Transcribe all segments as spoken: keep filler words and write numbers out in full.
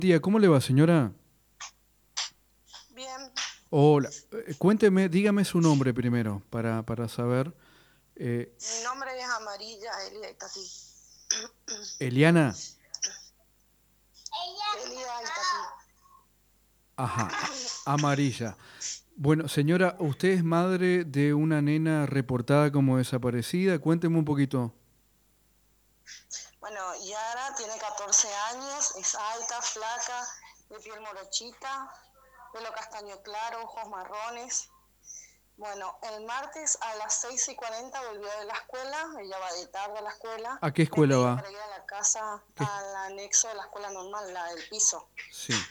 Día, ¿cómo le va, señora? Bien, Hola, eh, cuénteme, dígame su nombre primero para, para saber. Eh, mi nombre es Amarilla Elia Itatí. Eliana, Elia Itatí. ajá, a- amarilla. Bueno, señora, usted es madre de una nena reportada como desaparecida. Cuénteme un poquito. Bueno, Yara tiene catorce años, es alta, flaca, de piel morochita, pelo castaño claro, ojos marrones. Bueno, el martes a las seis y cuarenta volvió de la escuela, ella va de tarde a la escuela. ¿A qué Le escuela pedí va? para ir a la casa, ¿Qué es- al anexo de la escuela normal, la del piso. Sí,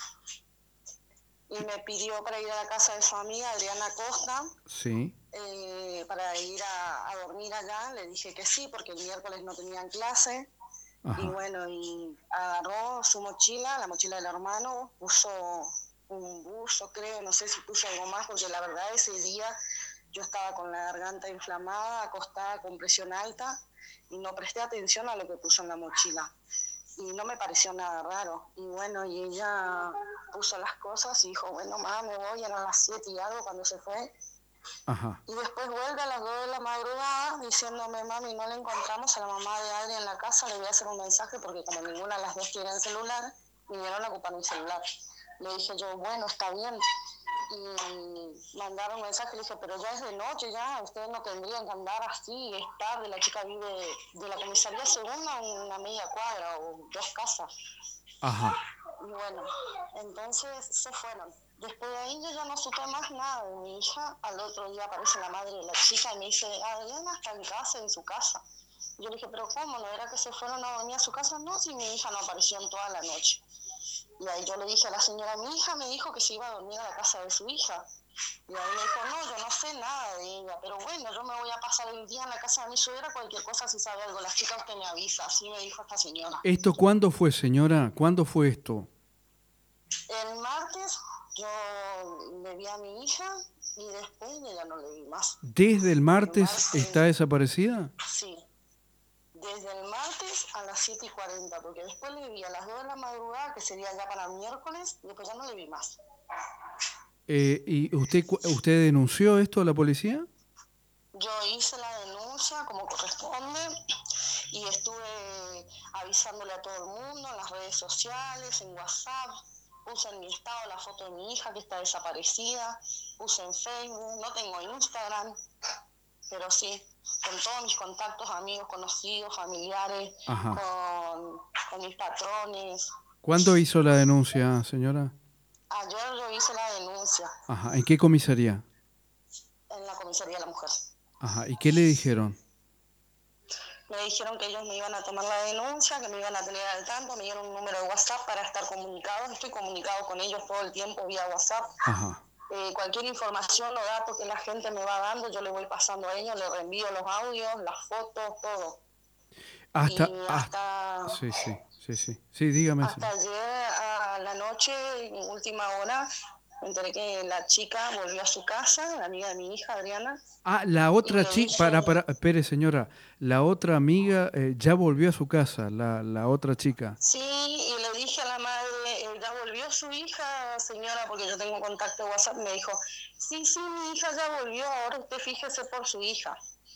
Y me pidió para ir a la casa de su amiga Adriana Costa, sí, eh, para ir a, a dormir allá. Le dije que sí, porque el miércoles no tenían clase. Y ajá. bueno, y agarró su mochila, la mochila del hermano, puso un buzo, creo, no sé si puso algo más, porque la verdad ese día yo estaba con la garganta inflamada, acostada con presión alta, y no presté atención a lo que puso en la mochila. Y no me pareció nada raro. Y bueno, y ella puso las cosas y dijo, bueno, mamá, me voy, eran las siete y algo cuando se fue. Ajá. Y después vuelve a las dos de la madrugada diciéndome, mami, no la encontramos a la mamá de Adri en la casa, le voy a hacer un mensaje porque como ninguna de las dos tiene el celular, vinieron a ocupar mi celular. Le dije yo, bueno, está bien. Y mandaron un mensaje, le dije, pero ya es de noche, ya, ustedes no tendrían que andar así, es tarde, la chica vive de, de la comisaría segunda a una media cuadra o dos casas. Ajá. Y bueno, entonces se fueron. Después de ahí yo ya no supe más nada de mi hija. Al otro día aparece la madre de la chica y me dice, Adriana está en casa, en su casa. Yo le dije, pero ¿cómo? ¿No era que se fueron a dormir a su casa? No, si mi hija no apareció en toda la noche. Y ahí yo le dije a la señora, mi hija me dijo que se iba a dormir a la casa de su hija. Y ahí me dijo, no, yo no sé nada de ella, pero bueno, yo me voy a pasar el día en la casa de mi suegra, cualquier cosa si sabe algo, la chica usted me avisa, así me dijo esta señora. ¿Esto cuándo fue, señora? ¿Cuándo fue esto? El martes yo le vi a mi hija y después de ella no le vi más. ¿Desde el El martes está martes, desaparecida? sí, desde el martes a las siete y cuarenta, porque después le vi a las dos de la madrugada, que sería ya para miércoles, y después ya no le vi más. Eh, ¿y usted, cu- usted denunció esto a la policía? Yo hice la denuncia como corresponde y estuve avisándole a todo el mundo en las redes sociales, en WhatsApp. Puse en mi estado la foto de mi hija que está desaparecida, puse en Facebook, no tengo Instagram, pero sí, con todos mis contactos, amigos, conocidos, familiares, Ajá. con, con mis patrones. ¿Cuándo hizo la denuncia, señora? Ayer yo hice la denuncia Ajá. ¿En qué comisaría? en la comisaría de la mujer. Ajá. ¿Y qué le dijeron? Me dijeron que ellos me iban a tomar la denuncia, que me iban a tener al tanto, me dieron un número de WhatsApp para estar comunicados. Estoy comunicado con ellos todo el tiempo vía WhatsApp. Ajá. Eh, cualquier información o dato que la gente me va dando, yo le voy pasando a ellos, le reenvío los audios, las fotos, todo. Hasta, Y hasta, hasta, sí, sí, sí, sí. Sí, dígame, hasta señor. ayer a la noche, en última hora, me enteré que la chica volvió a su casa, la amiga de mi hija, Adriana, Ah, la y otra le chica, dije, para, para, espere, señora. La otra amiga eh, ya volvió a su casa, la, la otra chica. sí, y le dije a la madre, eh, ya volvió su hija, señora, porque yo tengo contacto de WhatsApp, me dijo, sí, sí, mi hija ya volvió, ahora usted fíjese por su hija.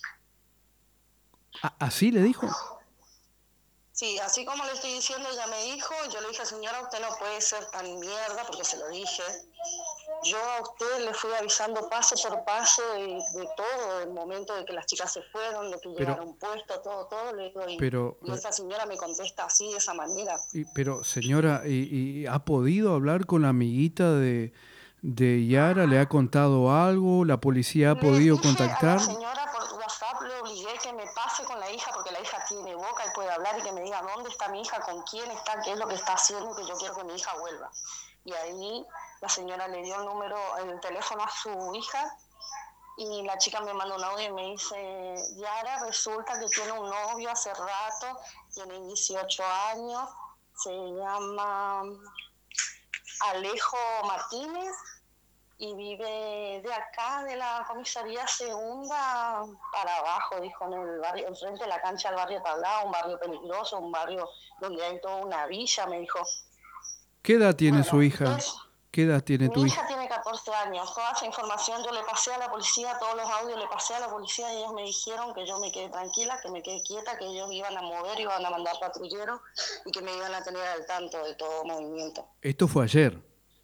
Ah, ¿así le dijo? Sí, así como le estoy diciendo, ella me dijo, yo le dije, señora, usted no puede ser tan mierda, porque se lo dije. Yo a usted le fui avisando paso por paso de, de todo, del momento de que las chicas se fueron, de que Pero, llegaron puestos, todo, todo, le digo, y, pero, y eh, esa señora me contesta así, de esa manera. y- pero, señora, ¿y, y ha podido hablar con la amiguita de, de Yara? ¿Le ha contado algo? ¿La policía ha Le podido dije a la contactar? señora por WhatsApp, le obligué que me pase con la hija, porque la hija tiene boca y puede hablar, y que me diga dónde está mi hija, con quién está, qué es lo que está haciendo, que yo quiero que mi hija vuelva. Y ahí la señora le dio el número, el teléfono a su hija, y la chica me manda un audio y me dice, Yara, resulta que tiene un novio hace rato, tiene dieciocho años, se llama Alejo Martínez, y vive de acá, de la comisaría segunda para abajo, dijo, en el barrio, enfrente de la cancha del barrio Tablao, un barrio peligroso, un barrio donde hay toda una villa, me dijo. ¿Qué edad tiene su Bueno, hija? entonces, ¿Qué edad tiene mi tu hija? hija tiene catorce años. Toda esa información yo le pasé a la policía, todos los audios le pasé a la policía y ellos me dijeron que yo me quedé tranquila, que me quedé quieta, que ellos iban a mover, iban a mandar patrulleros y que me iban a tener al tanto de todo movimiento. Esto fue ayer.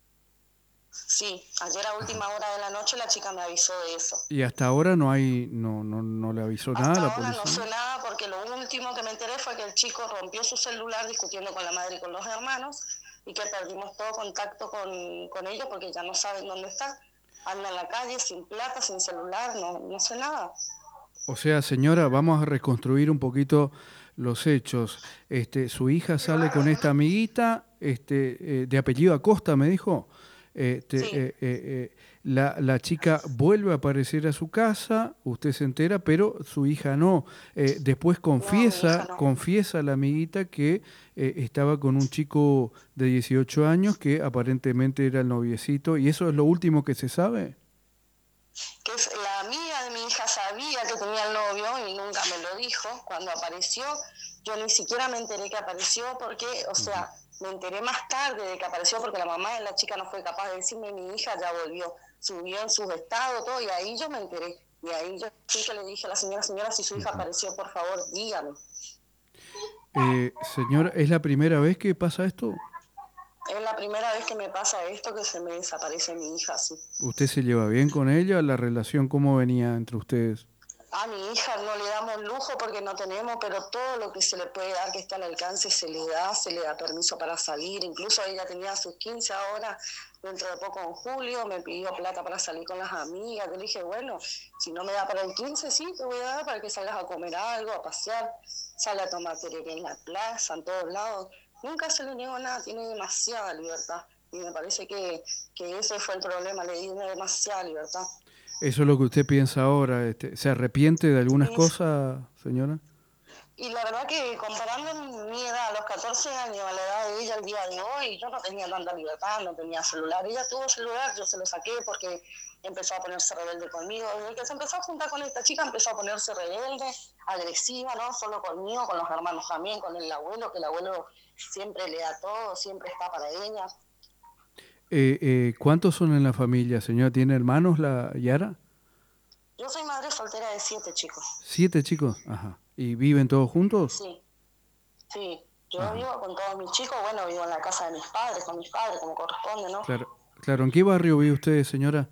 Sí, ayer a última Ajá. hora de la noche la chica me avisó de eso. Y hasta ahora no hay, no, no, no le avisó nada a Hasta la ahora no policía. sé nada porque lo último que me enteré fue que el chico rompió su celular discutiendo con la madre y con los hermanos y que perdimos todo contacto con, con ellos porque ya no saben dónde está. Anda en la calle sin plata, sin celular, no, no sé nada. O sea, señora, vamos a reconstruir un poquito los hechos. Este, su hija sale con esta amiguita, este, eh, de apellido Acosta, me dijo. Este, Sí, eh, eh, eh, la, la chica vuelve a aparecer a su casa, usted se entera, pero su hija no. Eh, después no, mi hija confiesa, no. confiesa la amiguita que eh, estaba con un chico de dieciocho años que aparentemente era el noviecito. ¿Y eso es lo último que se sabe? Que es la amiga de mi hija sabía que tenía el novio y nunca me lo dijo. Cuando apareció, yo ni siquiera me enteré que apareció porque, o sea, me enteré más tarde de que apareció porque la mamá de la chica no fue capaz de decirme mi hija ya volvió, subió en sus estados, todo, y ahí yo me enteré. Y ahí yo sí que le dije a la señora, señora, si su hija Ujú. apareció, por favor, dígame. Eh, señora, ¿es la primera vez que pasa esto? Es la primera vez que me pasa esto, que se me desaparece mi hija así. ¿Usted se lleva bien con ella? ¿La relación cómo venía entre ustedes? A mi hija no le damos lujo porque no tenemos, pero todo lo que se le puede dar que está al alcance se le da, se le da permiso para salir. Incluso ella tenía sus quince ahora, dentro de poco en julio, me pidió plata para salir con las amigas. Yo le dije, bueno, si no me da para el quince, sí, te voy a dar para que salgas a comer algo, a pasear, sale a tomar tereré en la plaza, en todos lados. Nunca se le negó nada, tiene demasiada libertad. Y me parece que, que ese fue el problema, le di demasiada libertad. ¿Eso es lo que usted piensa ahora? Este, ¿se arrepiente de algunas Sí, cosas, señora? y la verdad que comparando mi edad a los catorce años a la edad de ella al día de hoy, yo no tenía tanta libertad, no tenía celular. Ella tuvo celular, yo se lo saqué porque empezó a ponerse rebelde conmigo. Desde que se empezó a juntar con esta chica empezó a ponerse rebelde, agresiva, no solo conmigo, con los hermanos también, con el abuelo, que el abuelo siempre le da todo, siempre está para ella. Eh, eh, ¿cuántos son en la familia, señora? ¿Tiene hermanos la Yara? Yo soy madre soltera de siete chicos. ¿Siete chicos? Ajá. ¿Y viven todos juntos? Sí, sí. Yo Ajá. vivo con todos mis chicos, bueno, vivo en la casa de mis padres, con mis padres, como corresponde, ¿no? Claro, claro. ¿En qué barrio vive usted, señora?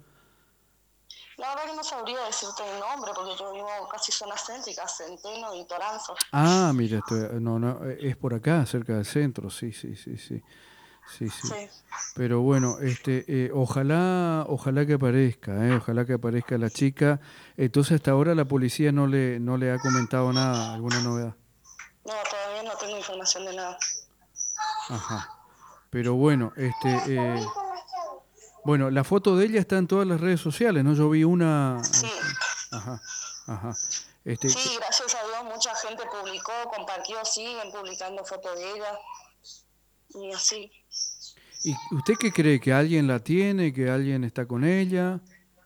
La verdad que no sabría decirte el nombre porque yo vivo casi zona céntrica, Centeno y Toranzo. Ah, mira, esto, no, no, eh, es por acá, cerca del centro, sí, sí, sí, sí, sí, sí. Sí. Pero bueno, este, eh, ojalá, ojalá que aparezca, eh, ojalá que aparezca la chica. Entonces hasta ahora la policía no le, no le ha comentado nada, alguna novedad. No, todavía no tengo información de nada. Ajá. Pero bueno, este, eh, bueno, la foto de ella está en todas las redes sociales, ¿no? Yo vi una, Sí, este, ajá, ajá. Este, sí, gracias a Dios mucha gente publicó, compartió, siguen publicando fotos de ella y así. ¿y usted qué cree? ¿Que alguien la tiene? ¿Que alguien está con ella?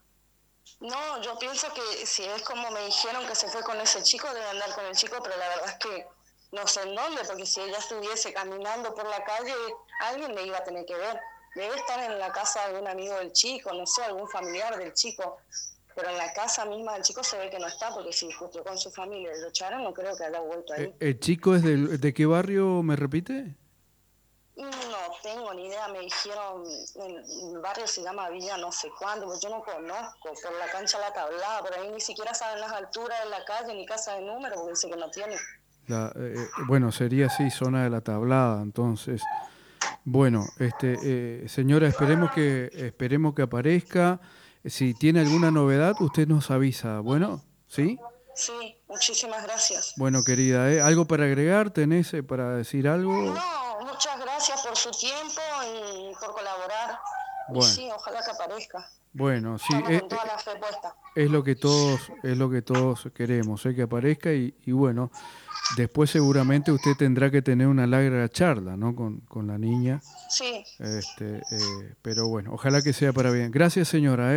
No, yo pienso que si es como me dijeron que se fue con ese chico, debe andar con el chico, pero la verdad es que no sé en dónde, porque si ella estuviese caminando por la calle, alguien le iba a tener que ver. Debe estar en la casa de un amigo del chico, no sé, algún familiar del chico, pero en la casa misma del chico se ve que no está, porque si discutió con su familia y lo echaron, no creo que haya vuelto Eh, ahí. ¿El chico es del, de qué barrio, me repite? No tengo ni idea, me dijeron, el barrio se llama Villa no sé cuándo, pues yo no conozco, por la cancha La Tablada, por ahí ni siquiera saben las alturas de la calle ni casa de número, porque dice que no tiene. La, eh, bueno, sería así, zona de la Tablada, entonces. Bueno, este, eh, señora, esperemos que, esperemos que aparezca. Si tiene alguna novedad, usted nos avisa. Bueno, ¿sí? Sí, muchísimas gracias. Bueno, querida, ¿eh? ¿Algo para agregar? ¿Tenés eh, para decir algo? No, muchas gracias por su tiempo y por colaborar. Y Bueno, sí, ojalá que aparezca. bueno, sí, Estamos eh, con toda eh, la fe puesta. es lo que todos, es lo que todos queremos, eh, que aparezca y, y bueno, después seguramente usted tendrá que tener una larga charla, ¿no? Con, con la niña. Sí. Este, eh, pero bueno, ojalá que sea para bien. Gracias, señora. ¿eh?